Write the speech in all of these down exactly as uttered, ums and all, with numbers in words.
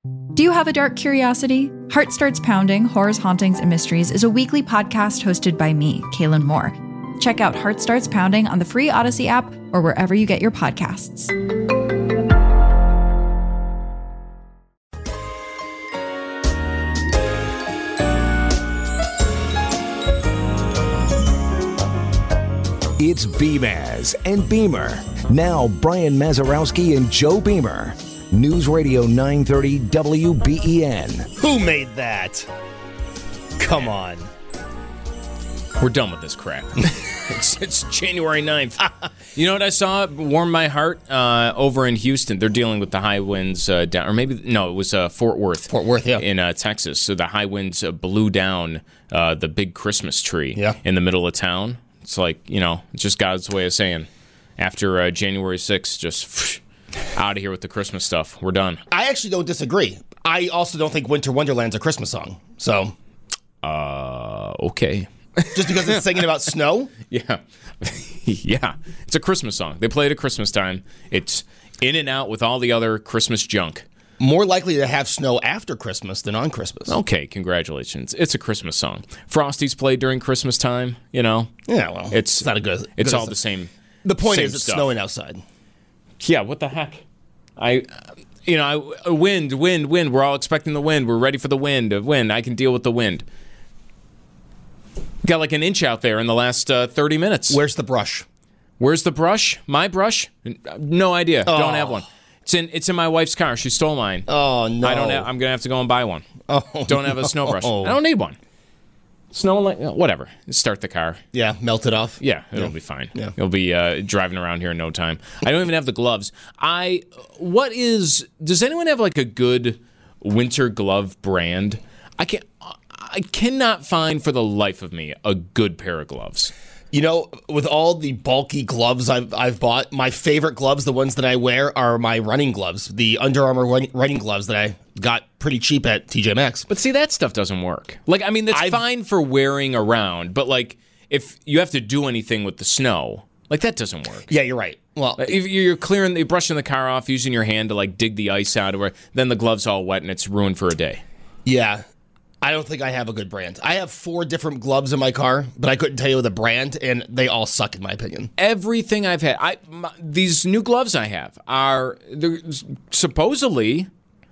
Do you have a dark curiosity? Heart Starts Pounding, Horrors, Hauntings, and Mysteries is a weekly podcast hosted by me, Kaylin Moore. Check out Heart Starts Pounding on the free Odyssey app or wherever you get your podcasts. It's Beamaz and Beamer. Now Brian Mazurowski and Joe Beamer. News Radio nine thirty W B E N. Who made that? Come on. We're done with this crap. it's, it's January ninth. You know what I saw? Warmed my heart uh, over in Houston. They're dealing with the high winds uh, down, or maybe, no, it was uh, Fort Worth. Fort Worth, yeah. In uh, Texas. So the high winds uh, blew down uh, the big Christmas tree yeah. in the middle of town. It's like, you know, it's just God's way of saying, after uh, January sixth, just phew, out of here with the Christmas stuff. We're done. I actually don't disagree. I also don't think Winter Wonderland's a Christmas song. So, uh, okay. Just because it's singing about snow? Yeah. Yeah. It's a Christmas song. They play it at Christmas time. It's in and out with all the other Christmas junk. More likely to have snow after Christmas than on Christmas. Okay, congratulations. It's a Christmas song. Frosties played during Christmas time, you know. Yeah, well, it's, it's not a good. It's good all the same. The point same is, it's stuff. snowing outside. Yeah, what the heck? I, you know, I, wind, wind, wind. We're all expecting the wind. We're ready for the wind. Wind. I can deal with the wind. Got like an inch out there in the last uh, thirty minutes. Where's the brush? Where's the brush? My brush? No idea. Oh. Don't have one. It's in. It's in my wife's car. She stole mine. Oh no! I don't. Have, I'm gonna have to go and buy one. Oh, don't have a snow brush. I don't need one. Snow like whatever. Start the car. Yeah, melt it off. Yeah, it'll yeah. be fine. Yeah. It'll be uh, driving around here in no time. I don't even have the gloves. I. What is? Does anyone have like a good winter glove brand? I can't. I cannot find for the life of me a good pair of gloves. You know, with all the bulky gloves I've I've bought, my favorite gloves, the ones that I wear, are my running gloves, the Under Armour running, running gloves that I got pretty cheap at T J Maxx. But see, that stuff doesn't work. Like, I mean, that's I've, fine for wearing around, but like, if you have to do anything with the snow, like that doesn't work. Yeah, you're right. Well, if you're clearing, you're brushing the car off, using your hand to like dig the ice out of it, then the glove's all wet and it's ruined for a day. Yeah. I don't think I have a good brand. I have four different gloves in my car, but I couldn't tell you the brand, and they all suck in my opinion. Everything I've had, I my, these new gloves I have are they're supposedly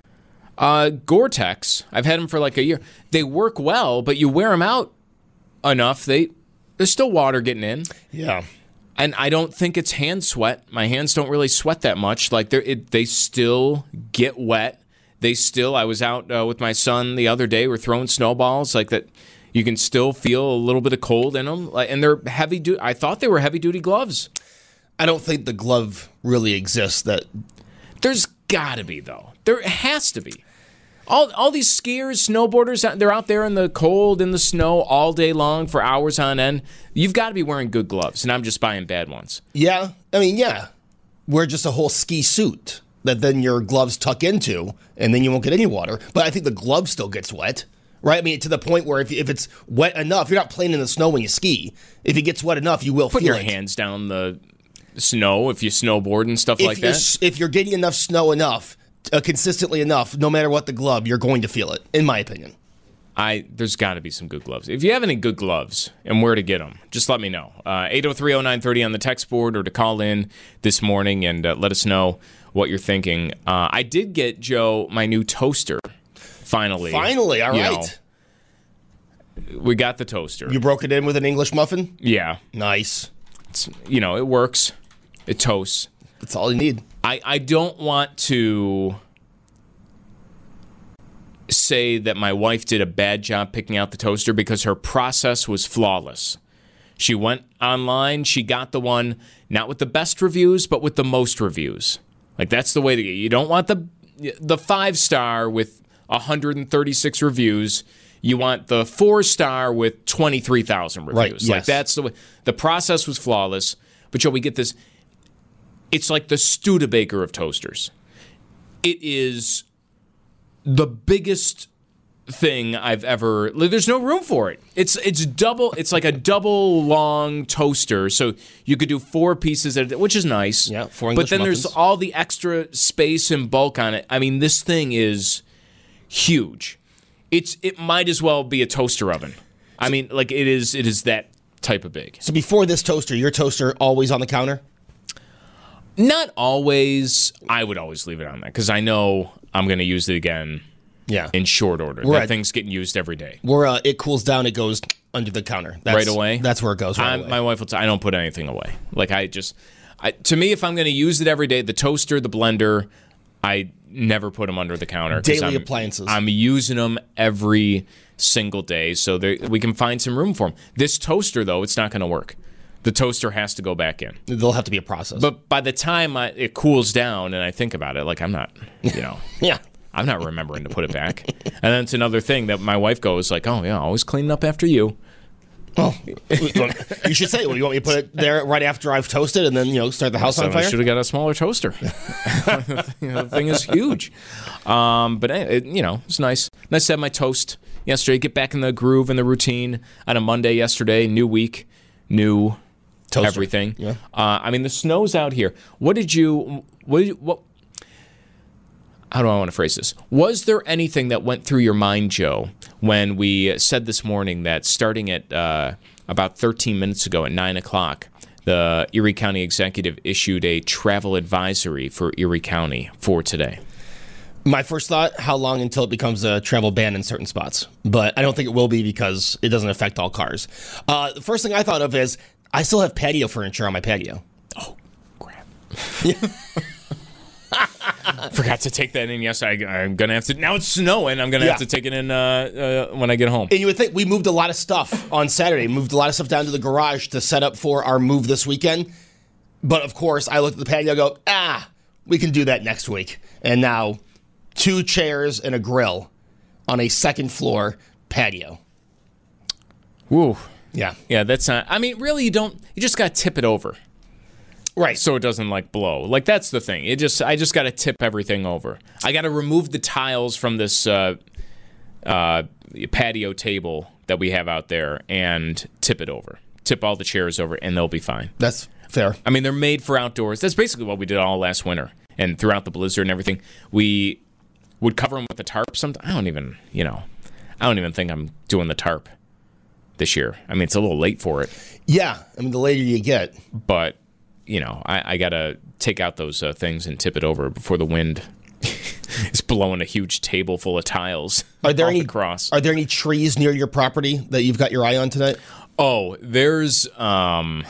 uh, Gore-Tex. I've had them for like a year. They work well, but you wear them out enough, they there's still water getting in. Yeah. And I don't think it's hand sweat. My hands don't really sweat that much. Like they they still get wet. They still, I was out uh, with my son the other day. We're throwing snowballs like that. You can still feel a little bit of cold in them. And they're heavy duty. I thought they were heavy duty gloves. I don't think the glove really exists. That There's got to be, though. There has to be. All all these skiers, snowboarders, they're out there in the cold, in the snow all day long for hours on end. You've got to be wearing good gloves, and I'm just buying bad ones. Yeah. I mean, yeah. Wear just a whole ski suit that then your gloves tuck into, and then you won't get any water. But I think the glove still gets wet, right? I mean, to the point where if if it's wet enough, you're not playing in the snow when you ski. If it gets wet enough, you will Put feel your it. hands down the snow if you snowboard and stuff if like that. If you're getting enough snow enough, uh, consistently enough, no matter what the glove, you're going to feel it, in my opinion. I There's got to be some good gloves. If you have any good gloves and where to get them, just let me know. Uh, eight oh three oh nine thirty on the text board, or to call in this morning and uh, let us know what you're thinking. Uh, I did get, Joe, my new toaster, finally. Finally, all you right. know. We got the toaster. You broke it in with an English muffin? Yeah. Nice. It's, you know, it works. It toasts. That's all you need. I, I don't want to say that my wife did a bad job picking out the toaster because her process was flawless. She went online, she got the one, not with the best reviews, but with the most reviews. Like, that's the way to get. You don't want the the five star with one hundred thirty-six reviews. You want the four star with twenty-three thousand reviews. Right, Like, yes. that's the way. The process was flawless. But, Joe, we get this. It's like the Studebaker of toasters. It is the biggest thing I've ever. There's no room for it. It's it's double. It's like a double long toaster, so you could do four pieces at a, which is nice. Yeah, four English But then muffins. there's all the extra space and bulk on it. I mean, this thing is. huge. It's it might as well be a toaster oven. I mean, like it is it is that type of big. So before this toaster, your toaster always on the counter? Not always. I would always leave it on there because I know I'm going to use it again. Yeah. In short order. We're that at- thing's getting used every day. Where uh, it cools down, it goes under the counter. That's, Right away? That's where it goes right I'm, away. my wife will tell I don't put anything away. Like I just, I, to me, if I'm going to use it every day, the toaster, the blender, I never put them under the counter. 'cause Daily I'm, appliances. I'm using them every single day, so there, we can find some room for them. This toaster, though, it's not going to work. The toaster has to go back in. There'll have to be a process. But by the time I, it cools down and I think about it, like I'm not, you know. yeah. I'm not remembering to put it back. And then it's another thing that my wife goes like, oh, yeah, always cleaning up after you. Oh, you should say, well, you want me to put it there right after I've toasted and then, you know, start the house So on I fire? should have got a smaller toaster. You know, the thing is huge. Um, but, it, you know, it's nice. Nice to have my toast yesterday, get back in the groove and the routine on a Monday yesterday, new week, new Toaster. everything. Yeah. Uh, I mean, the snow's out here. What did you, what did you, what, how do I want to phrase this? Was there anything that went through your mind, Joe, when we said this morning that starting at uh, about thirteen minutes ago at nine o'clock, the Erie County Executive issued a travel advisory for Erie County for today? My first thought, how long until it becomes a travel ban in certain spots? But I don't think it will be because it doesn't affect all cars. Uh, the first thing I thought of is I still have patio furniture on my patio. Oh, crap. Forgot to take that in. Yes, I, I'm going to have to. Now it's snowing. I'm going to Yeah. have to take it in uh, uh, when I get home. And you would think we moved a lot of stuff on Saturday, moved a lot of stuff down to the garage to set up for our move this weekend. But of course, I looked at the patio and go, ah, we can do that next week. And now two chairs and a grill on a second floor patio. Woo. Yeah. Yeah, that's not. I mean, really, you don't. You just got to tip it over. Right. So it doesn't like blow. Like that's the thing. It just I just got to tip everything over. I got to remove the tiles from this uh, uh, patio table that we have out there and tip it over. Tip all the chairs over, and they'll be fine. That's fair. I mean, they're made for outdoors. That's basically what we did all last winter and throughout the blizzard and everything. We would cover them with a tarp. Sometimes I don't even, you know, I don't even think I'm doing the tarp this year. I mean, it's a little late for it, Yeah. I mean, the later you get. but. You know, I, I got to take out those uh, things and tip it over before the wind is blowing a huge table full of tiles Are there all any across. Are there any trees near your property that you've got your eye on tonight? Oh, there's um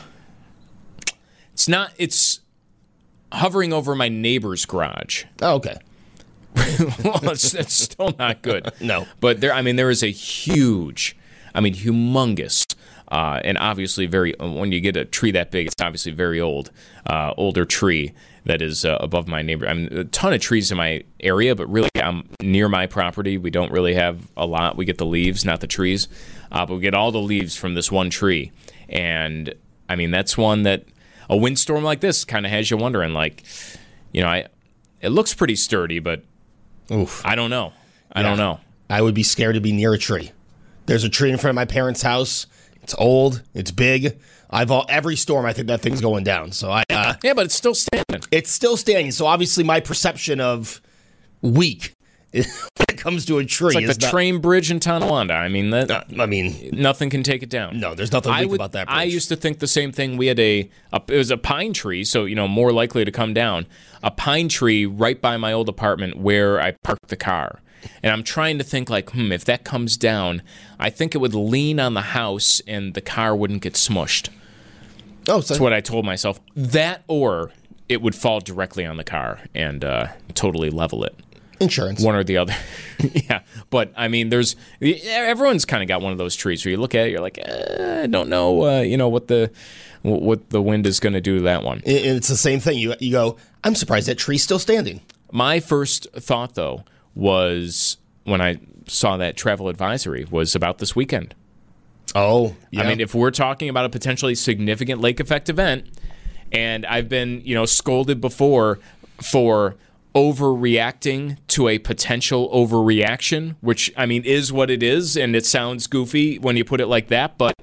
it's not it's hovering over my neighbor's garage. Oh, okay. Well, it's, it's still not good. No. But there I mean there is a huge, I mean humongous Uh, and obviously, very when you get a tree that big, it's obviously very old, uh, older tree that is uh, above my neighbor. I mean, a ton of trees in my area, but really, I'm near my property. We don't really have a lot. We get the leaves, not the trees, uh, but we get all the leaves from this one tree. And I mean, that's one that a windstorm like this kind of has you wondering. Like, you know, I it looks pretty sturdy, but Oof. I don't know. I Yeah. don't know. I would be scared to be near a tree. There's a tree in front of my parents' house. It's old. It's big. I've all, every storm, I think that thing's going down. So I, uh, Yeah, but it's still standing. it's still standing. So obviously, my perception of weak when it comes to a tree It's like is the not, train bridge in Tonawanda. I mean, that. uh, I mean, Nothing can take it down. no, there's nothing I weak would, about that. I bridge. used to think the same thing. We had a, a it was a pine tree, so you know more likely to come down. A pine tree right by my old apartment where I parked the car, and I'm trying to think like, hmm, if that comes down, I think it would lean on the house and the car wouldn't get smushed. Oh, so That's what I told myself. That or it would fall directly on the car and uh, totally level it. insurance. One or the other. Yeah. But, I mean, there's everyone's kind of got one of those trees where you look at it, you're like, eh, I don't know, uh, you know, what the what the wind is going to do to that one. And it's the same thing. You you go, I'm surprised that tree's still standing. My first thought, though, was when I saw that travel advisory was about this weekend. Oh, yeah. I mean, if we're talking about a potentially significant lake effect event, and I've been, you know, scolded before for overreacting to a potential overreaction, which, I mean, is what it is, and it sounds goofy when you put it like that, but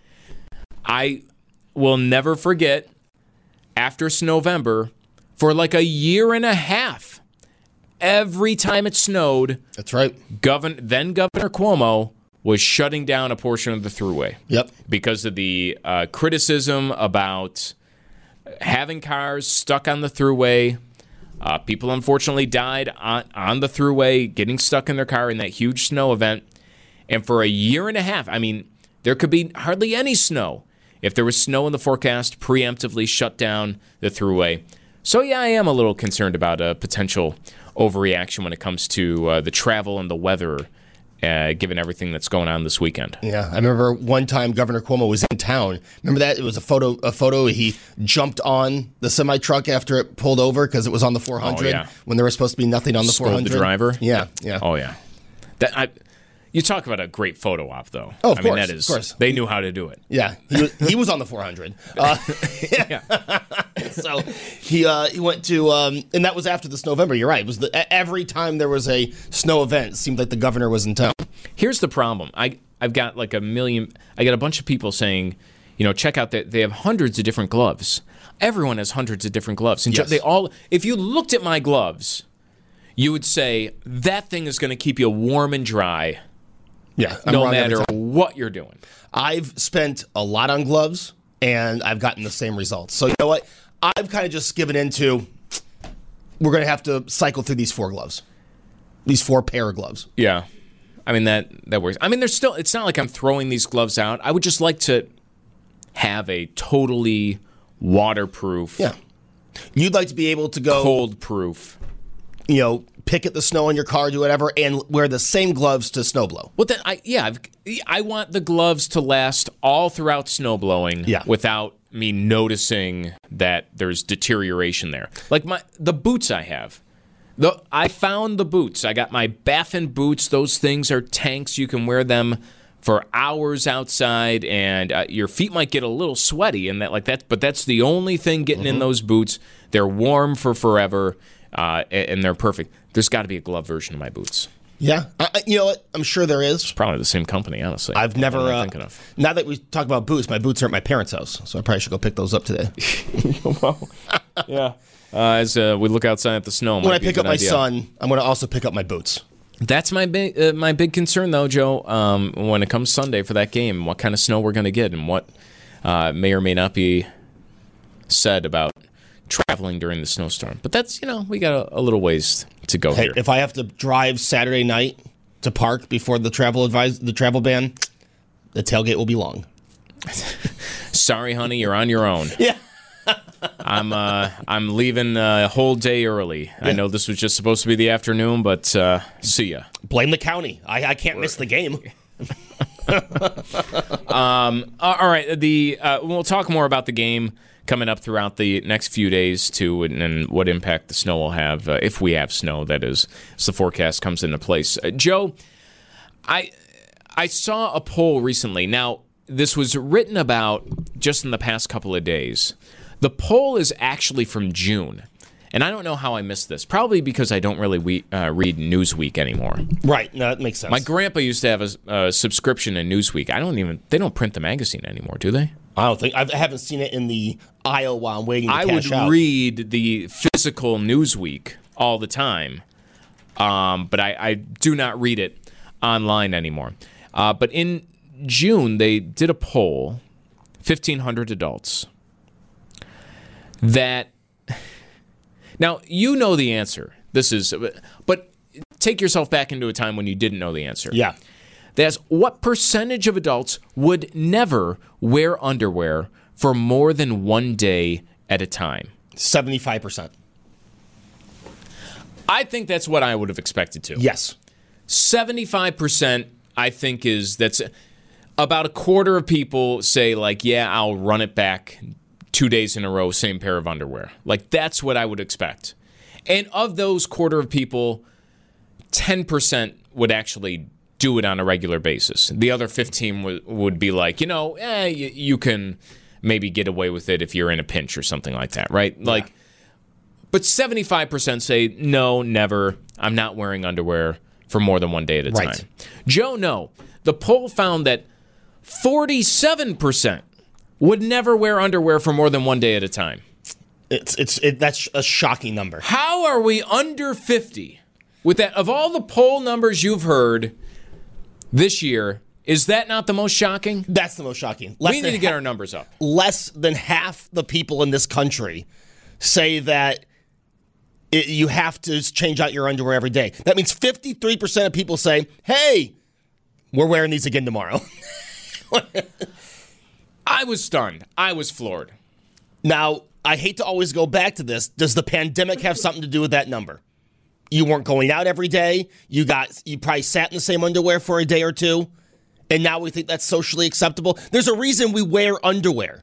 I will never forget after Snowvember, for like a year and a half, every time it snowed, That's right. Governor, then Governor Cuomo was shutting down a portion of the thruway. Yep. Because of the uh, criticism about having cars stuck on the thruway. Uh, people unfortunately died on, on the thruway, getting stuck in their car in that huge snow event. And for a year and a half, I mean, there could be hardly any snow. If there was snow in the forecast, preemptively shut down the thruway. So, yeah, I am a little concerned about a potential overreaction when it comes to uh, the travel and the weather, uh, given everything that's going on this weekend. Yeah, I remember one time Governor Cuomo was in town. Remember that? It was a photo. A photo. He jumped on the semi truck after it pulled over because it was on the four hundred Oh, yeah. when there was supposed to be nothing on the Scold four hundred. the driver? Yeah, yeah. Oh, yeah. That I, You talk about a great photo op, though. Oh, of I mean, course, that is, of course. They knew how to do it. Yeah, he was, he was on the four hundred. Uh, yeah. So he uh, he went to, um, and that was after this November. You're right. It was the, every time there was a snow event, it seemed like the governor was in town. Here's the problem. I I've got like a million. I got a bunch of people saying, you know, check out that they have hundreds of different gloves. Everyone has hundreds of different gloves, and Yes. they all. If you looked at my gloves, you would say that thing is going to keep you warm and dry. Yeah, I'm no wrong every matter time. what you're doing. I've spent a lot on gloves, and I've gotten the same results. So you know what? I've kind of just given into, we're going to have to cycle through these four gloves, these four pair of gloves. Yeah. I mean, that, that works. I mean, there's still, it's not like I'm throwing these gloves out. I would just like to have a totally waterproof, Yeah. You'd like to be able to go, cold proof. you know, pick at the snow in your car, do whatever, and wear the same gloves to snow blow. Well, then, I, yeah, I've, I want the gloves to last all throughout snow blowing Yeah. without me noticing that there's deterioration there. Like my the boots I have. The, I found the boots. I got my Baffin boots. Those things are tanks. You can wear them for hours outside, and uh, your feet might get a little sweaty, and that like that. But that's the only thing getting Mm-hmm. in those boots. They're warm for forever, uh, and, and they're perfect. There's got to be a glove version of my boots. Yeah. I, I- you know what? I'm sure there is. Probably the same company, honestly. I've never, What am I uh, thinking of? now that we talk about boots, my boots are at my parents' house, so I probably should go pick those up today. Yeah. Uh, as uh, we look outside at the snow, When I pick up my son, I'm going to also pick up my boots. That's my big uh, my big concern, though, Joe. Um, when it comes Sunday for that game, what kind of snow we're going to get, and what uh, may or may not be said about traveling during the snowstorm. But that's you know we got a, a little ways to go Hey, here. if I have to drive Saturday night to park before the travel advise the travel ban, the tailgate will be long. Sorry, honey, you're on your own. Yeah. I'm uh, I'm leaving a whole day early. I know this was just supposed to be the afternoon, but uh, see ya. Blame the county. I, I can't miss the game. Um, uh, all right, the uh, we'll talk more about the game coming up throughout the next few days too, and, and what impact the snow will have uh, if we have snow. That is, as the forecast comes into place. Uh, Joe, I I saw a poll recently. Now, this was written about just in the past couple of days. The poll is actually from June, and I don't know how I missed this. Probably because I don't really we, uh, read Newsweek anymore. Right. No, that makes sense. My grandpa used to have a, a subscription in Newsweek. I don't even. They don't print the magazine anymore, do they? I don't think I haven't seen it in the aisle while I'm waiting to I cash would out. read the physical Newsweek all the time, um, but I, I do not read it online anymore. Uh, but in June, they did a poll, fifteen hundred adults, that now you know the answer. This is, but take yourself back into a time when you didn't know the answer. Yeah. That's what percentage of adults would never wear underwear for more than one day at a time? seventy-five percent. I think that's what I would have expected to. Yes. seventy-five percent, I think, is that's about a quarter of people say, like, yeah, I'll run it back two days in a row, same pair of underwear. Like, that's what I would expect. And of those quarter of people, ten percent would actually do it on a regular basis. The other fifteen would, would be like, you know, eh, you, you can maybe get away with it if you're in a pinch or something like that, right? Like, but seventy-five percent say, no, never. I'm not wearing underwear for more than one day at a Right. time. Joe, no. The poll found that forty-seven percent would never wear underwear for more than one day at a time. It's it's it, that's a shocking number. How are we under fifty? with that, of all the poll numbers you've heard this year, is that not the most shocking? That's the most shocking. Less we need to get ha- our numbers up. Less than half the people in this country say that it, you have to change out your underwear every day. That means fifty-three percent of people say, hey, we're wearing these again tomorrow. I was stunned. I was floored. Now, I hate to always go back to this. Does the pandemic have something to do with that number? You weren't going out every day. You got you probably sat in the same underwear for a day or two. And now we think that's socially acceptable. There's a reason we wear underwear.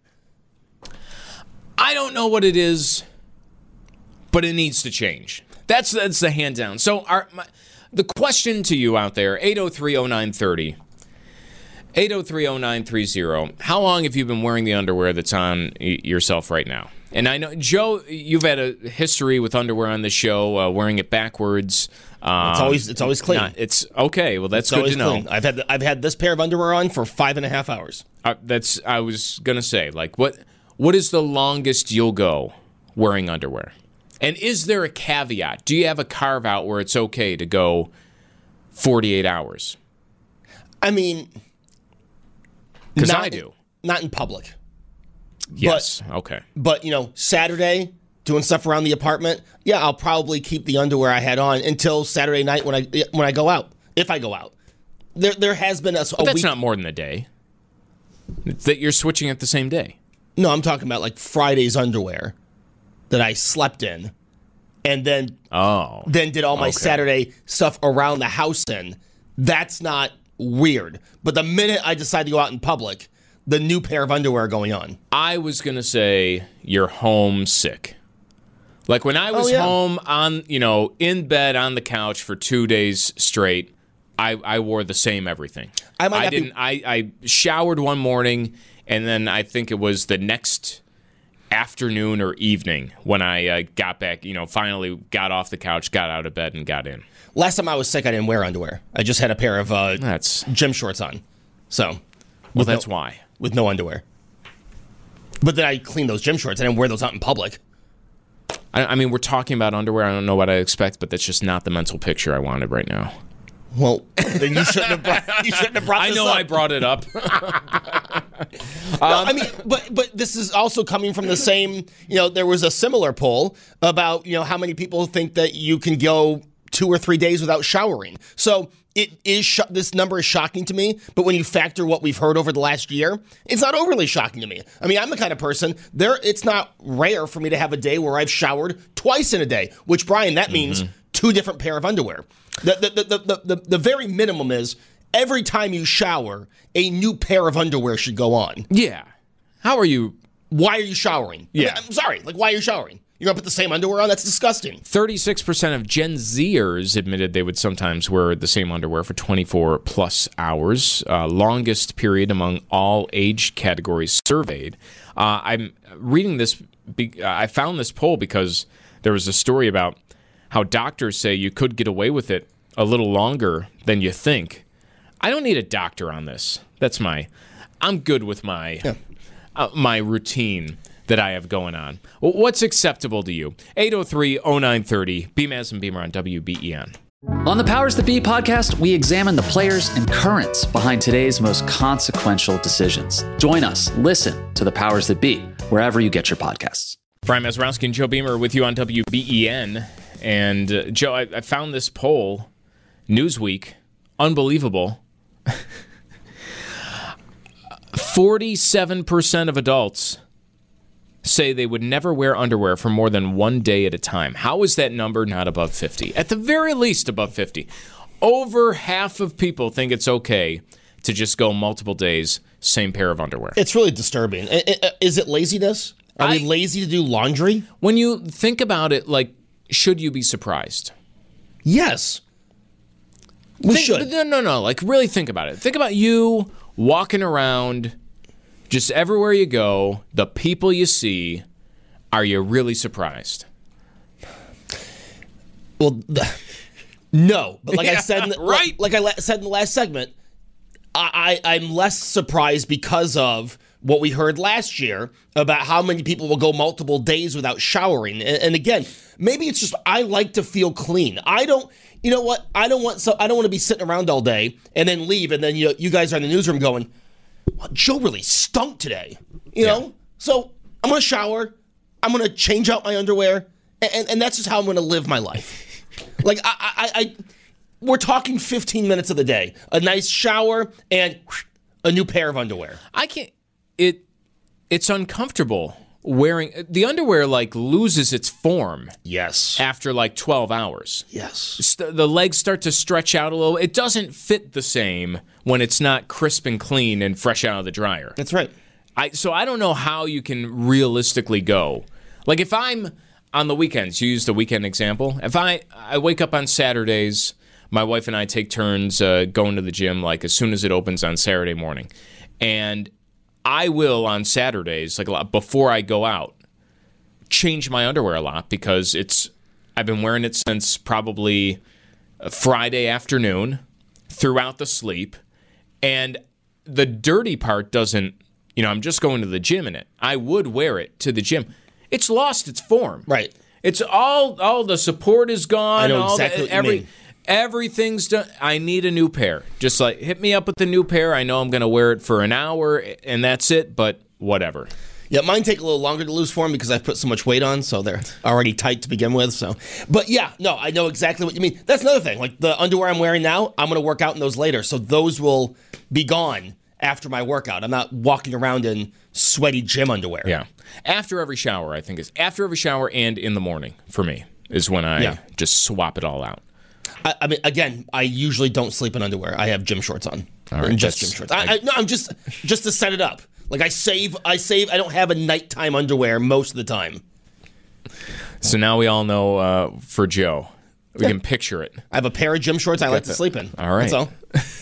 I don't know what it is, but it needs to change. That's that's the hand down. So our, my, the question to you out there, eight oh three oh nine three oh, eight oh three oh nine three oh, how long have you been wearing the underwear that's on y- yourself right now? And I know, Joe, you've had a history with underwear on the show, uh, wearing it backwards. Um, it's always it's always clean. Not, it's okay. Well, that's it's good to know. Clean. I've had the, I've had this pair of underwear on for five and a half hours. Uh, that's I was gonna say, like, what what is the longest you'll go wearing underwear? And is there a caveat? Do you have a carve out where it's okay to go forty-eight hours? I mean, because I do. Not in public. Yes. But, okay. But, you know, Saturday, doing stuff around the apartment, yeah, I'll probably keep the underwear I had on until Saturday night when I when I go out, if I go out. There there has been a, a but that's week. not more than a day. It's that you're switching it the same day. No, I'm talking about like Friday's underwear that I slept in and then oh, then did all my okay. Saturday stuff around the house in. That's not weird. But the minute I decide to go out in public, the new pair of underwear going on. I was going to say you're homesick. Like when I was oh, yeah. home on, you know, in bed on the couch for two days straight, I, I wore the same everything. I, might I not didn't. Be- I, I showered one morning, and then I think it was the next afternoon or evening when I uh, got back, you know, finally got off the couch, got out of bed, and got in. Last time I was sick, I didn't wear underwear. I just had a pair of uh, that's gym shorts on. So, well, that's no, why. With no underwear. But then I cleaned those gym shorts. I didn't wear those out in public. I, I mean, we're talking about underwear. I don't know what I expect, but that's just not the mental picture I wanted right now. Well, then you shouldn't have brought, you shouldn't have brought I this know up. I brought it up. no, I mean, but but this is also coming from the same, you know, there was a similar poll about, you know, how many people think that you can go two or three days without showering. So it is sh- this number is shocking to me, but when you factor what we've heard over the last year, it's not overly shocking to me. I mean, I'm the kind of person, there it's not rare for me to have a day where I've showered twice in a day, which, Brian, that means mm-hmm. two different pair of underwear. The the, the, the, the the very minimum is every time you shower, a new pair of underwear should go on. Yeah. How are you? Why are you showering? Yeah. I mean, I'm sorry. Like, why are you showering? You're going to put the same underwear on? That's disgusting. thirty-six percent of Gen Zers admitted they would sometimes wear the same underwear for twenty-four plus hours, uh, longest period among all age categories surveyed. Uh, I'm reading this, be- I found this poll because there was a story about how doctors say you could get away with it a little longer than you think. I don't need a doctor on this. That's my, I'm good with my, yeah. uh, my routine that I have going on. What's acceptable to you? eight oh three oh nine three oh, B M A S and Beamer on W B E N. On the Powers That Be podcast, we examine the players and currents behind today's most consequential decisions. Join us. Listen to the Powers That Be, wherever you get your podcasts. Brian Mazurowski and Joe Beamer with you on W B E N. And uh, Joe, I, I found this poll, Newsweek, unbelievable. forty-seven percent of adults say they would never wear underwear for more than one day at a time. How is that number not above fifty? At the very least above fifty. Over half of people think it's okay to just go multiple days, same pair of underwear. It's really disturbing. Is it laziness? Are I, we lazy to do laundry? When you think about it, like, should you be surprised? Yes. We think, should. No, no, no. Like, really think about it. Think about you walking around just everywhere you go, the people you see. Are you really surprised? Well, the, no. But like yeah, I said, in the, right? Like, like I said in the last segment, I, I, I'm less surprised because of what we heard last year about how many people will go multiple days without showering. And, and again, maybe it's just I like to feel clean. I don't, you know what? I don't want so I don't want to be sitting around all day and then leave and then you you guys are in the newsroom going, well, Joe really stunk today. You know? Yeah. So I'm going to shower. I'm going to change out my underwear. And, and that's just how I'm going to live my life. Like, I, I, I, we're talking fifteen minutes of the day. A nice shower and a new pair of underwear. I can't, it, it's uncomfortable wearing, the underwear, like, loses its form. Yes. After, like, twelve hours. Yes. The legs start to stretch out a little. It doesn't fit the same when it's not crisp and clean and fresh out of the dryer. That's right. I So I don't know how you can realistically go. Like, if I'm on the weekends, you use the weekend example. If I, I wake up on Saturdays, my wife and I take turns uh, going to the gym, like, as soon as it opens on Saturday morning. And I will, on Saturdays, like, a lot, before I go out, change my underwear a lot because it's, I've been wearing it since probably Friday afternoon throughout the sleep. And the dirty part doesn't, you know, I'm just going to the gym in it. I would wear it to the gym. It's lost its form. Right. It's all, all the support is gone. I know all exactly the, what you every, mean. Everything's done. I need a new pair. Just like, hit me up with the new pair. I know I'm going to wear it for an hour, and that's it, but whatever. Yeah, mine take a little longer to lose form because I've put so much weight on, so they're already tight to begin with. So, But yeah, no, I know exactly what you mean. That's another thing. Like the underwear I'm wearing now, I'm going to work out in those later, so those will be gone after my workout. I'm not walking around in sweaty gym underwear. Yeah. After every shower, I think is after every shower and in the morning for me is when I Yeah. just swap it all out. I, I mean, again, I usually don't sleep in underwear. I have gym shorts on. All right, And just that's- gym shorts. I, I, no, I'm just just to set it up. Like I save, I save. I don't have a nighttime underwear most of the time. So now we all know uh, for Joe. We Yeah. can picture it. I have a pair of gym shorts I like to sleep in. All right. That's all.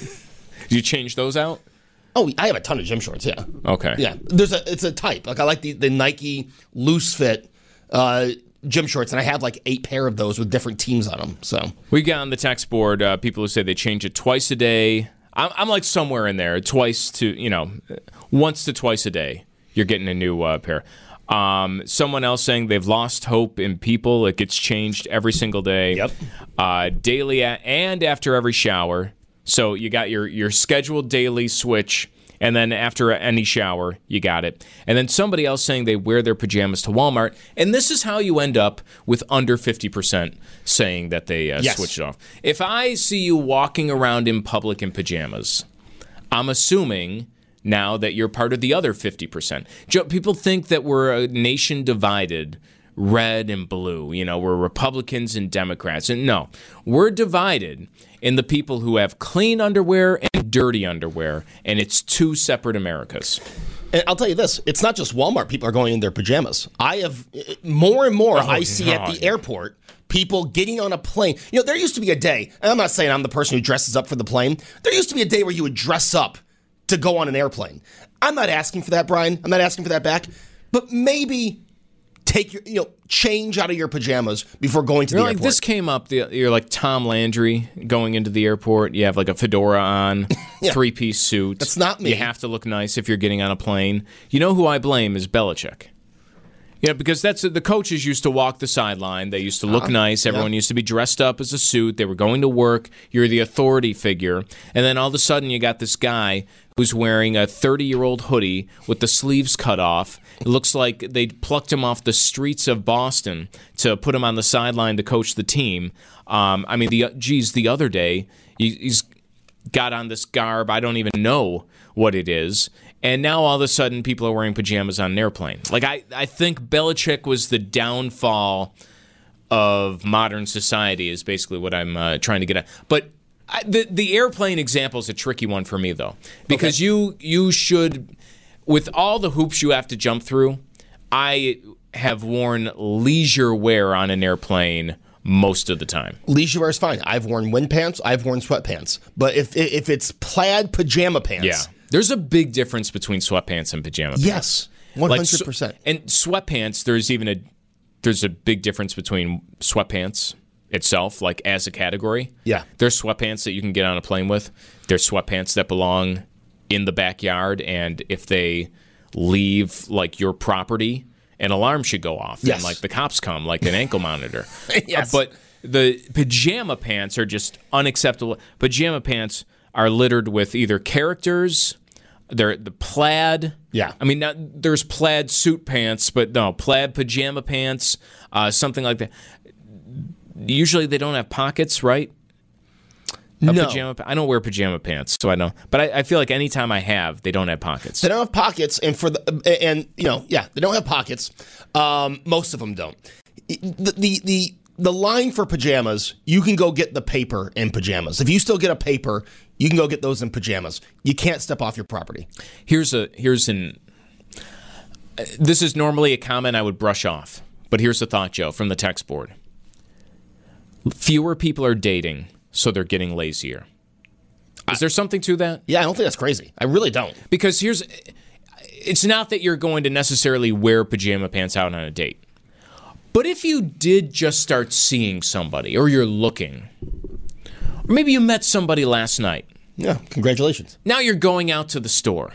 Do you change those out? Oh, I have a ton of gym shorts. Yeah. Okay. Yeah. There's a. It's a type. Like I like the the Nike loose fit uh, gym shorts, and I have like eight pair of those with different teams on them. So We got on the text board uh, people who say they change it twice a day. I'm, I'm like somewhere in there, twice to, you know, once to twice a day. You're getting a new uh, pair. Um, someone else saying they've lost hope in people. It gets changed every single day. Yep. Uh, daily a- and after every shower. So you got your, your scheduled daily switch, and then after any shower, you got it. And then somebody else saying they wear their pajamas to Walmart. And this is how you end up with under fifty percent saying that they uh, Yes. switch it off. If I see you walking around in public in pajamas, I'm assuming now that you're part of the other fifty percent. Joe, people think that we're a nation divided, red and blue. You know, we're Republicans and Democrats. And no, we're divided in the people who have clean underwear and dirty underwear, and it's two separate Americas. And I'll tell you this, it's not just Walmart people are going in their pajamas. I have, more and more I see at the airport, people getting on a plane. You know, there used to be a day, and I'm not saying I'm the person who dresses up for the plane. There used to be a day where you would dress up to go on an airplane. I'm not asking for that, Brian. I'm not asking for that back. But maybe take your, you know, change out of your pajamas before going to You're the like, airport. this came up, the, you're like Tom Landry going into the airport. You have like a fedora on, Yeah. three-piece suit. That's not me. You have to look nice if you're getting on a plane. You know who I blame is Belichick. Yeah, because that's the coaches used to walk the sideline. They used to look Uh-huh. nice. Everyone used to be dressed up as a suit. They were going to work. You're the authority figure. And then all of a sudden you got this guy who's wearing a thirty-year-old hoodie with the sleeves cut off. It looks like they plucked him off the streets of Boston to put him on the sideline to coach the team. Um, I mean, the geez, the other day he, he's got on this garb. I don't even know what it is. And now all of a sudden people are wearing pajamas on an airplane. Like, I, I think Belichick was the downfall of modern society is basically what I'm uh, trying to get at. But I, the the airplane example is a tricky one for me, though. Because Okay. you you should, with all the hoops you have to jump through, I have worn leisure wear on an airplane most of the time. Leisure wear is fine. I've worn wind pants. I've worn sweatpants. But if if it's plaid pajama pants, Yeah. There's a big difference between sweatpants and pajama pants. yes, one Like, hundred percent. so- and sweatpants, there's even a there's a big difference between sweatpants itself, like as a category. Yeah. There's sweatpants that you can get on a plane with. There's sweatpants that belong in the backyard, and if they leave like your property, an alarm should go off. Yes. And like the cops come, like an ankle monitor. Yes. Uh, but the pajama pants are just unacceptable. Pajama pants are littered with either characters, they're the plaid. Yeah. I mean, now, there's plaid suit pants, but no, plaid pajama pants, uh, something like that. Usually they don't have pockets, right? A No. Pajama, I don't wear pajama pants, so I don't. But I, I feel like anytime I have, they don't have pockets. They don't have pockets, and for the and you know, yeah, they don't have pockets. Um, most of them don't. The, the the the line for pajamas, you can go get the paper in pajamas. If you still get a paper, you can go get those in pajamas. You can't step off your property. Here's a here's an. Uh, this is normally a comment I would brush off, but here's a thought, Joe, from the text board. Fewer people are dating, so they're getting lazier. Is there something to that? Yeah, I don't think that's crazy. I really don't. Because here's, it's not that you're going to necessarily wear pajama pants out on a date. But if you did just start seeing somebody, or you're looking, or maybe you met somebody last night. Yeah, congratulations. Now you're going out to the store.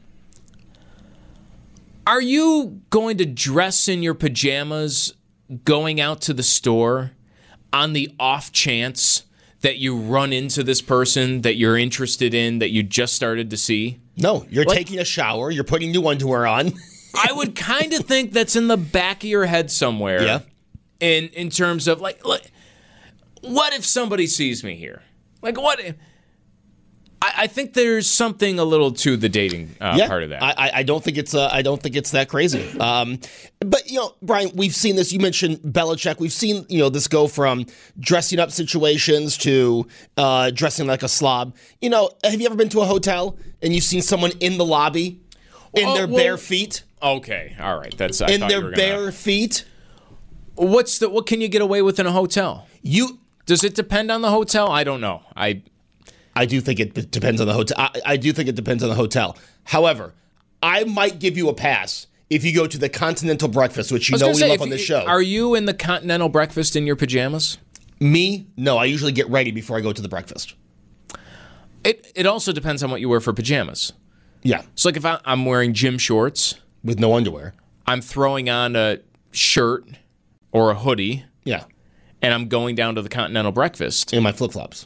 Are you going to dress in your pajamas going out to the store on the off chance that you run into this person that you're interested in, that you just started to see? No, you're Like- taking a shower. You're putting new underwear on. I would kind of think that's in the back of your head somewhere. Yeah. In in terms of like, like what if somebody sees me here? Like, what if, I, I think there's something a little to the dating uh, yeah, part of that. I, I- I don't think it's uh, I don't think it's that crazy. Um, but you know, Brian, we've seen this. You mentioned Belichick. We've seen you know this go from dressing up situations to uh, dressing like a slob. You know, have you ever been to a hotel and you've seen someone in the lobby in Oh, their well- bare feet? Okay, all right. That's I In thought their you were bare gonna, feet? What's the what can you get away with in a hotel? You, Does it depend on the hotel? I don't know. I I do think it depends on the hotel. I, I do think it depends on the hotel. However, I might give you a pass if you go to the Continental Breakfast, which you I was know gonna we say, love if on you- this show. Are you in the continental breakfast in your pajamas? Me? No, I usually get ready before I go to the breakfast. It it also depends on what you wear for pajamas. Yeah, So like if I, I'm wearing gym shorts, with no underwear. I'm throwing on a shirt or a hoodie, Yeah, and I'm going down to the continental breakfast. in my flip-flops.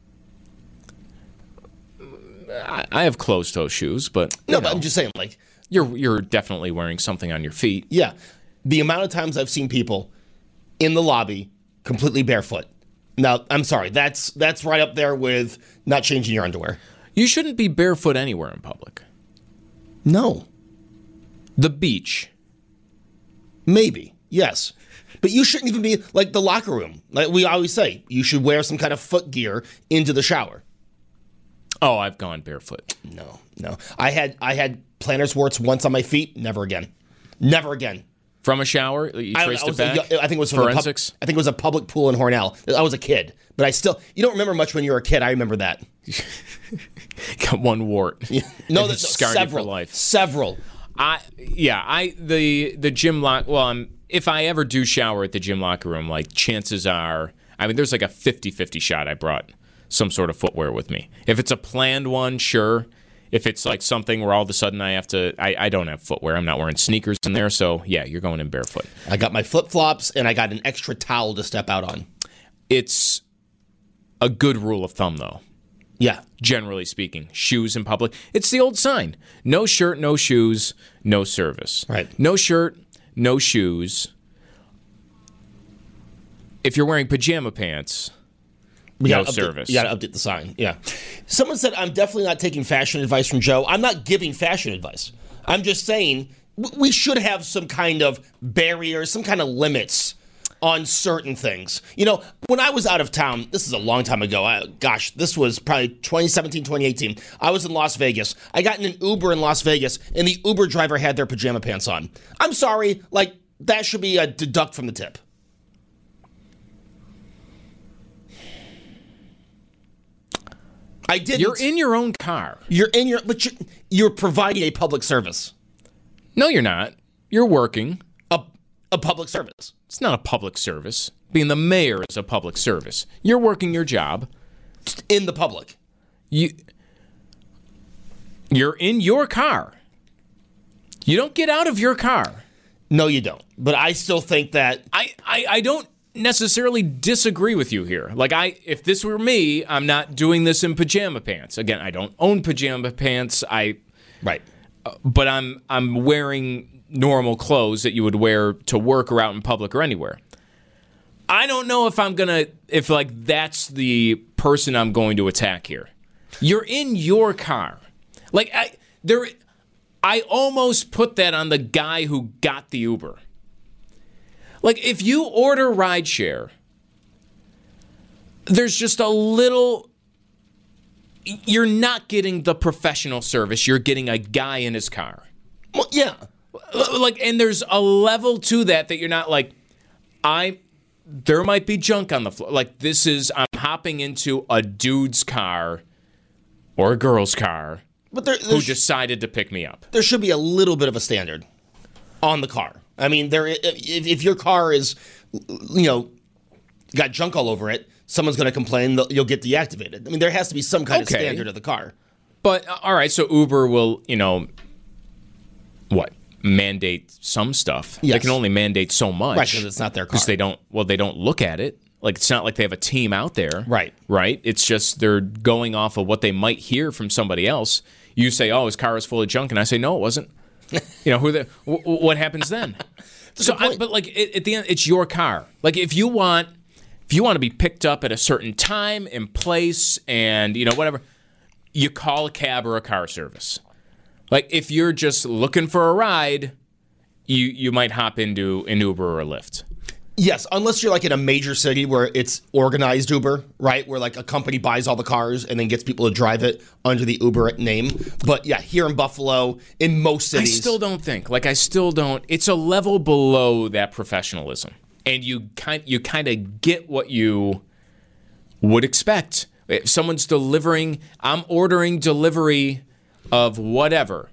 I, I have closed-toe shoes, but No, you but know, I'm just saying, like, you're you're definitely wearing something on your feet. yeah. The amount of times I've seen people in the lobby completely barefoot. Now, I'm sorry, that's that's right up there with not changing your underwear. You shouldn't be barefoot anywhere in public. No. The beach. Maybe, yes. But you shouldn't even be like the locker room. Like we always say, you should wear some kind of foot gear into the shower. Oh, I've gone barefoot. No, no. I had I had plantar warts once on my feet. Never again. Never again. From a shower? You I, traced I it was back? a- I think it was from a pub- forensics. I think it was a public pool in Hornell. I was a kid, but I still. You don't remember much when you were a kid. I remember that. Got one wart. No, And that, it's scarred you several for life. Several. I yeah, I the the gym lock. Well, I'm, if I ever do shower at the gym locker room, like chances are, I mean, there's like a fifty-fifty shot I brought some sort of footwear with me. If it's a planned one, sure. If it's like something where all of a sudden I have to, I, I don't have footwear. I'm not wearing sneakers in there, so yeah, you're going in barefoot. I got my flip flops and I got an extra towel to step out on. It's a good rule of thumb, though. Yeah. Generally speaking, shoes in public. It's the old sign: no shirt, no shoes, no service. Right. No shirt, no shoes. If you're wearing pajama pants, We no gotta update- service. You got to update the sign. Yeah. Someone said, I'm definitely not taking fashion advice from Joe. I'm not giving fashion advice. I'm just saying w- we should have some kind of barriers, some kind of limits on certain things. You know, when I was out of town, this is a long time ago. I, gosh, this was probably twenty seventeen, twenty eighteen. I was in Las Vegas. I got in an Uber in Las Vegas, and the Uber driver had their pajama pants on. I'm sorry, like, that should be a deduct from the tip. I didn't. you're in your own car. You're in your, but you're, you're providing a public service, No, you're not. You're working. a a public service. It's not a public service. Being the mayor is a public service. You're working your job. In the public. You, you're in your car. You don't get out of your car. No, you don't. But I still think that I, I, I don't necessarily disagree with you here. Like, I, if this were me, I'm not doing this in pajama pants. Again, I don't own pajama pants. I, right, uh, but I'm I'm wearing normal clothes that you would wear to work or out in public or anywhere. I don't know if I'm gonna, if like that's the person I'm going to attack here. You're in your car, like I there. I almost put that on the guy who got the Uber. Like, if you order rideshare, there's just a little... You're not getting the professional service. You're getting a guy in his car. Well, yeah. Like, and there's a level to that that you're not like, I... There might be junk on the floor. Like, this is... I'm hopping into a dude's car or a girl's car... But there, who decided to pick me up. There should be a little bit of a standard on the car. I mean, there if, if your car is, you know, got junk all over it, someone's going to complain, you'll get deactivated. I mean, there has to be some kind okay. of standard of the car. But, all right, so Uber will, you know, what, mandate some stuff. Yes. They can only mandate so much. Right, because it's not their car. Because they don't, well, they don't look at it. Like, it's not like they have a team out there. Right. Right? It's just they're going off of what they might hear from somebody else. You say, oh, his car is full of junk. And I say, no, it wasn't. You know, who the, w- what happens then? So, I, but, like, it, at the end, it's your car. Like, if you want, if you want to be picked up at a certain time and place and, you know, whatever, you call a cab or a car service. Like, if you're just looking for a ride, you, you might hop into an Uber or a Lyft. Yes, unless you're like in a major city where it's organized Uber, right? Where like a company buys all the cars and then gets people to drive it under the Uber name. But yeah, here in Buffalo, in most cities. I still don't think. Like, I still don't. It's a level below that professionalism. And you kind, you kind of get what you would expect. If someone's delivering, I'm ordering delivery of whatever.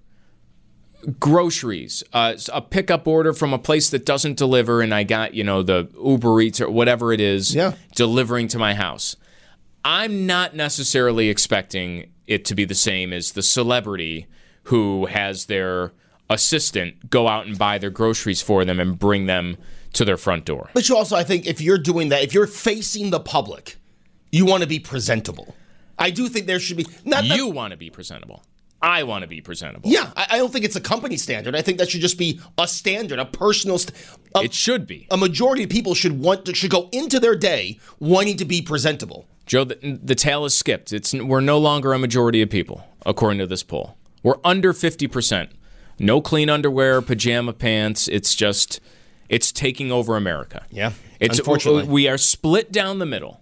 Groceries, uh, a pickup order from a place that doesn't deliver, and I got, you know, the Uber Eats or whatever it is yeah. delivering to my house. I'm not necessarily expecting it to be the same as the celebrity who has their assistant go out and buy their groceries for them and bring them to their front door. But you also, I think, if you're doing that, if you're facing the public, you want to be presentable. I do think there should be... Not, you want to be presentable. I want to be presentable. Yeah, I, I don't think it's a company standard. I think that should just be a standard, a personal. St- a, it should be. A majority of people should want to, should go into their day wanting to be presentable. Joe, the, the tale is skipped. It's we're no longer a majority of people, according to this poll. We're under fifty percent. No clean underwear, pajama pants. It's just, it's taking over America. Yeah, it's unfortunately, we are split down the middle.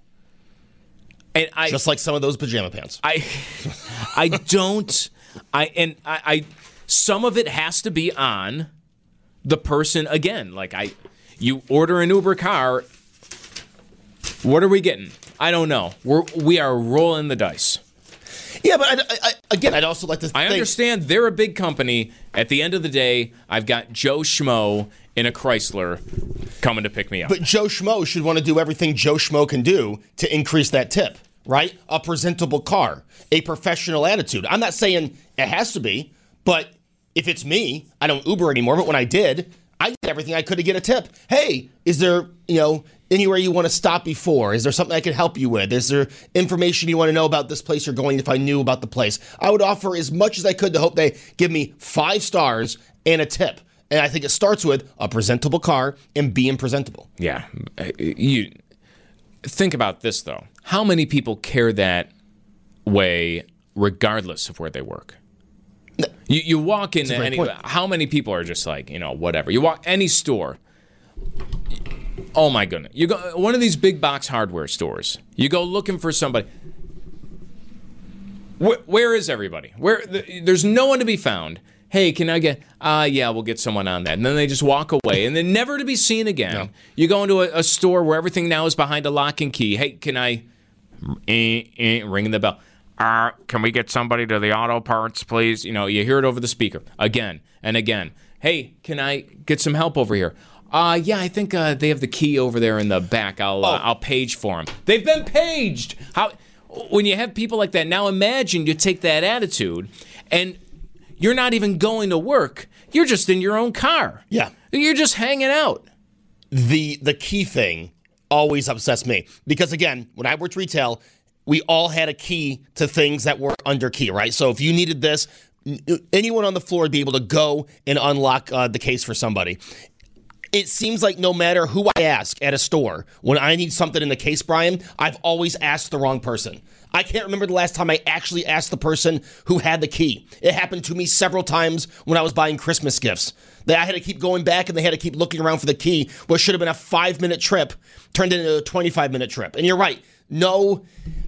And I just like some of those pajama pants. I, I don't. I and I, I, some of it has to be on the person again. Like I, you order an Uber car. What are we getting? I don't know. We're we are rolling the dice. Yeah, but I, I, again, I'd also like to. I think, understand they're a big company. At the end of the day, I've got Joe Schmo in a Chrysler coming to pick me up. But Joe Schmo should want to do everything Joe Schmo can do to increase that tip. Right? A presentable car, a professional attitude. I'm not saying it has to be, but if it's me, I don't Uber anymore, but when I did, I did everything I could to get a tip. Hey, is there, you know, anywhere you want to stop before? Is there something I can help you with? Is there information you want to know about this place you're going if I knew about the place? I would offer as much as I could to hope they give me five stars and a tip. And I think it starts with a presentable car and being presentable. Yeah. You think about this, though. How many people care that way regardless of where they work? You you walk into any, how many people are just like, you know, whatever. You walk any store. Oh my goodness. You go one of these big box hardware stores. You go looking for somebody. Where, where is everybody? Where there's no one to be found. Hey, can I get, uh, yeah, we'll get someone on that. And then they just walk away and then never to be seen again. No. You go into a, a store where everything now is behind a lock and key. Hey, can I, eh, eh, ringing the bell. Uh, can we get somebody to the auto parts, please? You know, you hear it over the speaker again and again. Hey, can I get some help over here? Uh, yeah, I think uh, they have the key over there in the back. I'll, uh, oh. I'll page for them. They've been paged. How, when you have people like that, now imagine you take that attitude and you're not even going to work. You're just in your own car. Yeah. You're just hanging out. The the key thing always upsets me because, again, when I worked retail, we all had a key to things that were under key, right? So if you needed this, anyone on the floor would be able to go and unlock uh, the case for somebody. It seems like no matter who I ask at a store, when I need something in the case, Brian, I've always asked the wrong person. I can't remember the last time I actually asked the person who had the key. It happened to me several times when I was buying Christmas gifts. That I had to keep going back and they had to keep looking around for the key, what should have been a five-minute trip turned into a twenty-five-minute trip. And you're right. No...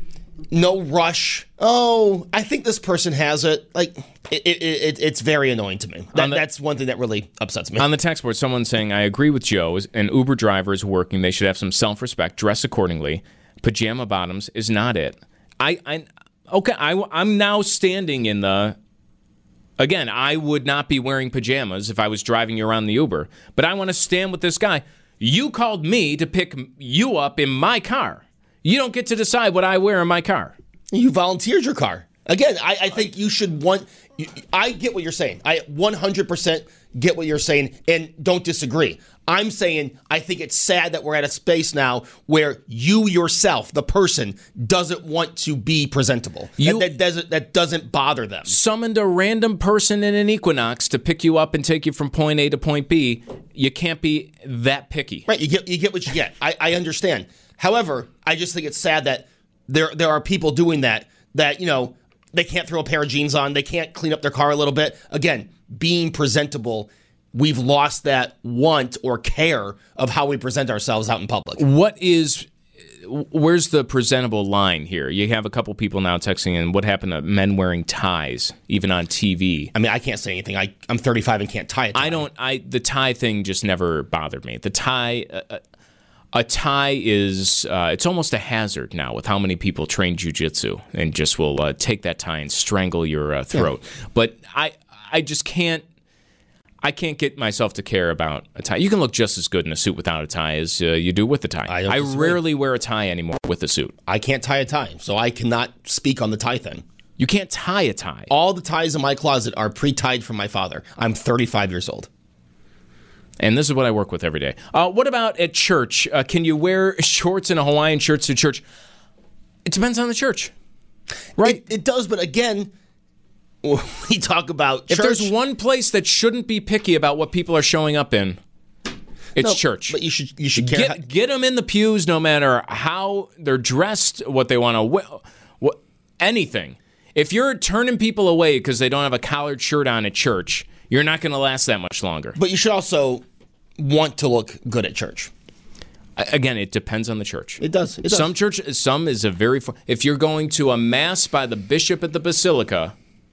No rush. Oh, I think this person has it. Like, it, it, it, it's very annoying to me. That, the, that's one thing that really upsets me. On the text board, someone's saying, I agree with Joe. An Uber driver is working. They should have some self-respect, dress accordingly. Pajama bottoms is not it. I, I okay, I, I'm now standing in the... Again, I would not be wearing pajamas if I was driving you around the Uber. But I want to stand with this guy. You called me to pick you up in my car. You don't get to decide what I wear in my car. You volunteered your car. Again, I, I think you should want... I get what you're saying. I one hundred percent get what you're saying and don't disagree. I'm saying I think it's sad that we're at a space now where you yourself, the person, doesn't want to be presentable. You, that, that, doesn't, that doesn't bother them. Summoned a random person in an Equinox to pick you up and take you from point A to point B. You can't be that picky. Right, you get you get what you get. I, I understand. However, I just think it's sad that there there are people doing that, that, you know, they can't throw a pair of jeans on, they can't clean up their car a little bit. Again, being presentable, we've lost that want or care of how we present ourselves out in public. What is, where's the presentable line here? You have a couple people now texting in, what happened to men wearing ties, even on T V? I mean, I can't say anything. I, I'm thirty-five and can't tie a tie. I don't, I, the tie thing just never bothered me. The tie... Uh, A tie is, uh, it's almost a hazard now with how many people train jiu-jitsu and just will uh, take that tie and strangle your uh, throat. Yeah. But I I just can't, I can't get myself to care about a tie. You can look just as good in a suit without a tie as uh, you do with a tie. I, I rarely wear a tie anymore with a suit. I can't tie a tie, so I cannot speak on the tie thing. You can't tie a tie. All the ties in my closet are pre-tied from my father. I'm thirty-five years old. And this is what I work with every day. Uh, what about at church? Uh, can you wear shorts and a Hawaiian shirt to church? It depends on the church, right? It, it does, but again, we talk about if church. There's one place that shouldn't be picky about what people are showing up in, it's no, church. But you should you should care get, how- get them in the pews, no matter how they're dressed, what they want to wear, what anything. If you're turning people away because they don't have a collared shirt on at church, you're not going to last that much longer. But you should also want to look good at church. Again, it depends on the church. It does. It does. Some church, some is a very. If you're going to a mass by the bishop at the basilica,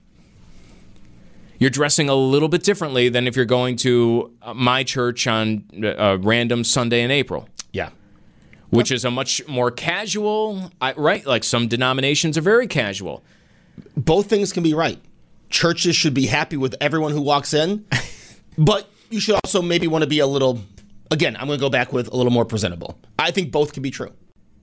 you're dressing a little bit differently than if you're going to my church on a random Sunday in April. Yeah. Which is a much more casual, right? Like some denominations are very casual. Both things can be right. Churches should be happy with everyone who walks in, but you should also maybe want to be a little, again, I'm going to go back with a little more presentable. I think both can be true.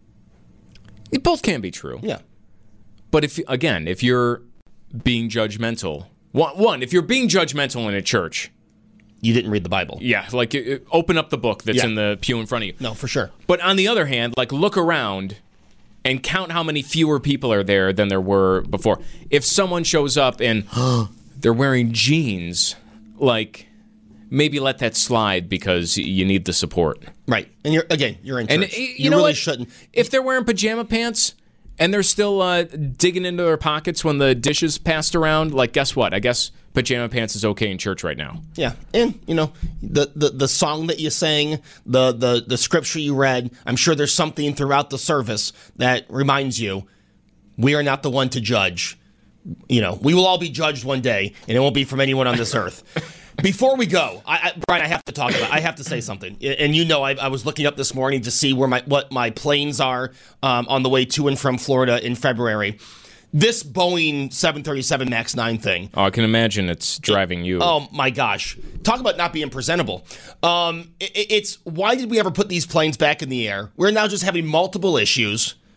It both can be true. Yeah. But if, again, if you're being judgmental, one, if you're being judgmental in a church, you didn't read the Bible. Yeah, like open up the book that's yeah. in the pew in front of you. No, for sure. But on the other hand, like look around and count how many fewer people are there than there were before. If someone shows up and they're wearing jeans, like maybe let that slide because you need the support. Right. And you're again, you're in church. And you, you know really what? shouldn't. If they're wearing pajama pants and they're still uh, digging into their pockets when the dishes passed around, like guess what? I guess pajama pants is okay in church right now. Yeah. And, you know, the, the, the song that you sang, the, the, the scripture you read, I'm sure there's something throughout the service that reminds you, we are not the one to judge. You know, we will all be judged one day, and it won't be from anyone on this earth. Before we go, I, I, Brian, I have to talk about. I have to say something, and you know, I, I was looking up this morning to see where my what my planes are um, on the way to and from Florida in February. This Boeing seven thirty-seven MAX nine thing. Oh, I can imagine it's driving you. Oh my gosh! Talk about not being presentable. Um, it, it's why did we ever put these planes back in the air? We're now just having multiple issues.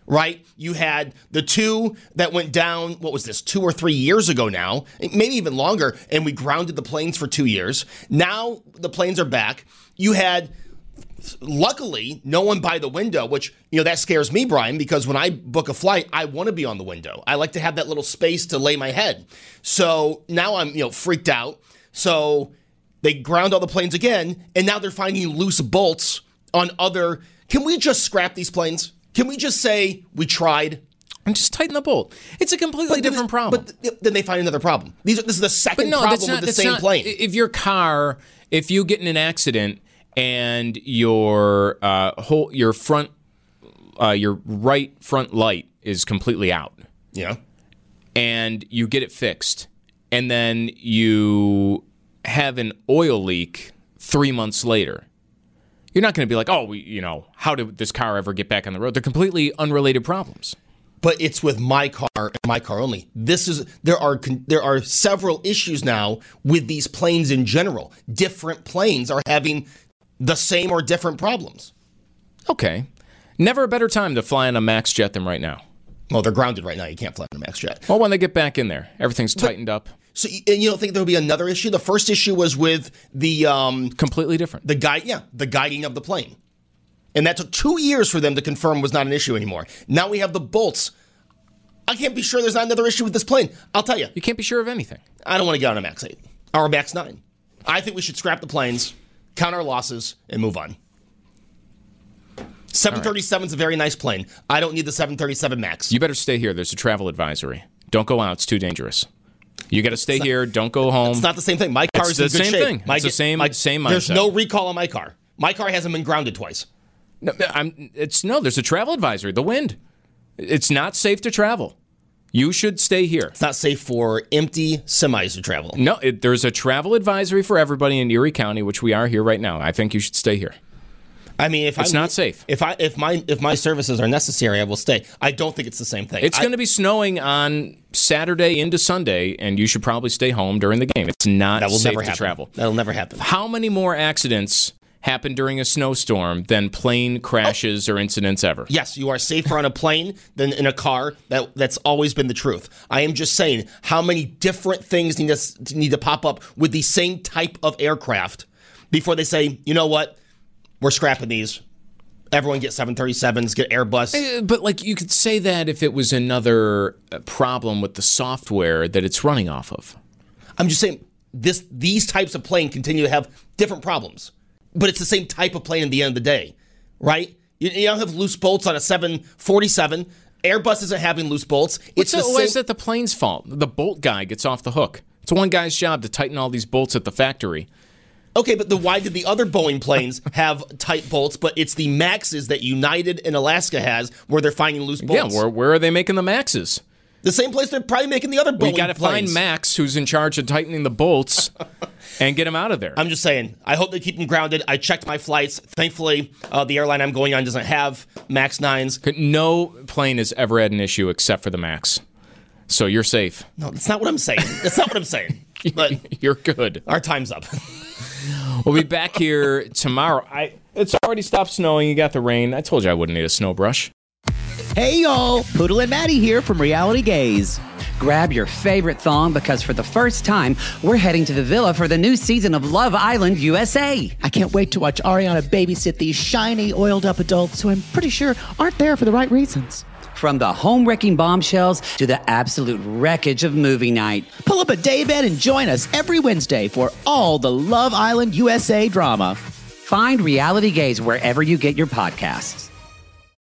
right? You had the two that went down, what was this, two or three years ago now, maybe even longer, and we grounded the planes for two years. Now the planes are back. You had, luckily, no one by the window, which, you know, that scares me, Brian, because when I book a flight, I want to be on the window. I like to have that little space to lay my head. So now I'm, you know, freaked out. So they ground all the planes again, and now they're finding loose bolts on other. Can we just scrap these planes? Can we just say we tried? And just tighten the bolt. It's a completely but different problem. But then they find another problem. These are, this is the second no, problem not, with the same not, plane. If your car, if you get in an accident and your uh, whole your front, uh, your right front light is completely out, yeah, and you get it fixed, and then you have an oil leak three months later. You're not going to be like, oh, we, you know, how did this car ever get back on the road? They're completely unrelated problems. But it's with my car and my car only. This is there are there are several issues now with these planes in general. Different planes are having the same or different problems. Okay. Never a better time to fly on a Max jet than right now. Well, they're grounded right now. You can't fly on a Max jet. Well, when they get back in there, everything's but, tightened up. So, and you don't think there will be another issue? The first issue was with the um, completely different. The guide, yeah, the guiding of the plane, and that took two years for them to confirm was not an issue anymore. Now we have the bolts. I can't be sure there's not another issue with this plane. I'll tell you. You can't be sure of anything. I don't want to get on a Max eight or a Max nine. I think we should scrap the planes, count our losses, and move on. seven thirty-seven is a very nice plane. I don't need the seven thirty-seven Max. You better stay here. There's a travel advisory. Don't go out. It's too dangerous. You got to stay not, here. Don't go home. It's not the same thing. My car it's is in good same shape. Thing. My, it's the same my, same mindset. There's no recall on my car. My car hasn't been grounded twice. No, I'm, it's no. There's a travel advisory. The wind. It's not safe to travel. You should stay here. It's not safe for empty semis to travel. No, it, there's a travel advisory for everybody in Erie County, which we are here right now. I think you should stay here. I mean, if it's I'm, not safe. If I if my if my services are necessary, I will stay. I don't think it's the same thing. It's going to be snowing on Saturday into Sunday, and you should probably stay home during the game. It's not that will safe never to happen. travel. That'll never happen. How many more accidents happen during a snowstorm than plane crashes oh. or incidents ever? Yes, you are safer on a plane than in a car. That that's always been the truth. I am just saying how many different things need to need to pop up with the same type of aircraft before they say, you know what, we're scrapping these. Everyone get seven thirty-sevens, get Airbus. Uh, but like you could say that if it was another problem with the software that it's running off of. I'm just saying this these types of plane continue to have different problems. But it's the same type of plane at the end of the day, right? You, you don't have loose bolts on a seven forty-seven. Airbus isn't having loose bolts. It's What's the, the why same- is that the plane's fault? The bolt guy gets off the hook. It's one guy's job to tighten all these bolts at the factory. Okay, but the, why did the other Boeing planes have tight bolts, but it's the Maxes that United and Alaska has where they're finding loose bolts? Yeah, where, where are they making the Maxes? The same place they're probably making the other Boeing planes. We got to find Max, who's in charge of tightening the bolts, and get him out of there. I'm just saying, I hope they keep them grounded. I checked my flights. Thankfully, uh, the airline I'm going on doesn't have Max nines. No plane has ever had an issue except for the Max. So you're safe. No, that's not what I'm saying. That's not what I'm saying. But you're good. Our time's up. We'll be back here tomorrow. I It's already stopped snowing. You got the rain. I told you I wouldn't need a snow brush. Hey, y'all. Poodle and Maddie here from Reality Gaze. Grab your favorite thong because for the first time, we're heading to the villa for the new season of Love Island U S A. I can't wait to watch Ariana babysit these shiny, oiled-up adults who I'm pretty sure aren't there for the right reasons. From the home-wrecking bombshells to the absolute wreckage of movie night. Pull up a daybed and join us every Wednesday for all the Love Island U S A drama. Find Reality Gaze wherever you get your podcasts.